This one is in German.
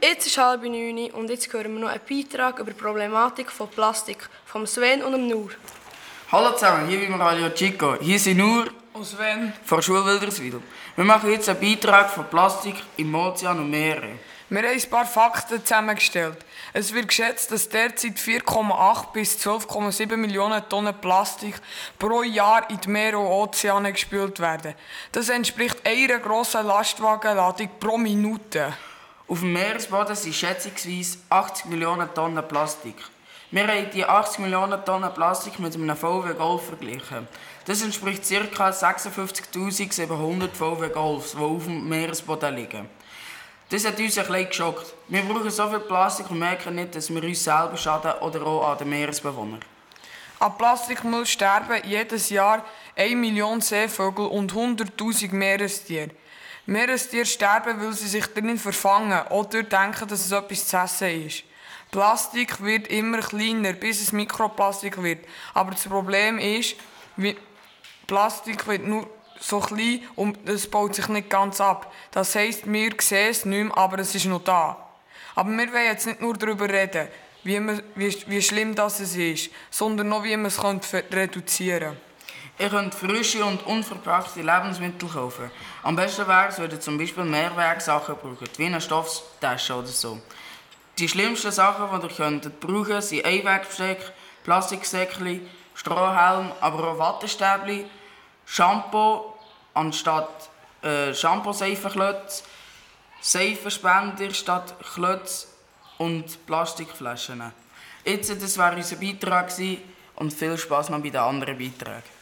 Jetzt ist 8:30 und jetzt hören wir noch einen Beitrag über die Problematik von Plastik vom Sven und dem Nur. Hallo zusammen, hier sind wir Radio Chico. Hier sind Nur und Sven von Schule Wilderswil. Wir machen jetzt einen Beitrag von Plastik im Ozean und Meeren. Wir haben ein paar Fakten zusammengestellt. Es wird geschätzt, dass derzeit 4,8 bis 12,7 Millionen Tonnen Plastik pro Jahr in die Meere und Ozeane gespült werden. Das entspricht einer grossen Lastwagenladung pro Minute. Auf dem Meeresboden sind schätzungsweise 80 Millionen Tonnen Plastik. Wir haben die 80 Millionen Tonnen Plastik mit einem VW Golf verglichen. Das entspricht ca. 56.700 VW Golfs, die auf dem Meeresboden liegen. Das hat uns ein bisschen geschockt. Wir brauchen so viel Plastik und merken nicht, dass wir uns selber schaden oder auch an den Meeresbewohnern. An Plastikmüll sterben jedes Jahr 1 Million Seevögel und 100'000 Meerestiere. Meerestiere sterben, weil sie sich darin verfangen oder denken, dass es etwas zu essen ist. Plastik wird immer kleiner, bis es Mikroplastik wird. Aber das Problem ist, Plastik wird nur so klein und es baut sich nicht ganz ab. Das heisst, wir sehen es nicht mehr, aber es ist noch da. Aber wir wollen jetzt nicht nur darüber reden, wie schlimm das ist, sondern noch, wie man es reduzieren könnte. Ihr könnt frische und unverpackte Lebensmittel kaufen. Am besten wäre es, wenn ihr zum Beispiel Mehrwegsachen braucht, wie eine Stofftasche oder so. Die schlimmsten Sachen, die ihr brauchen könnt, sind Einwegbesteck, Plastiksäckchen, Strohhalm, aber auch Wattestäbchen, Shampoo anstatt Shampoo-Seifenklötze, Seifenspender statt Klötze und Plastikflaschen. Jetzt, das war unser Beitrag und viel Spass noch bei den anderen Beiträgen.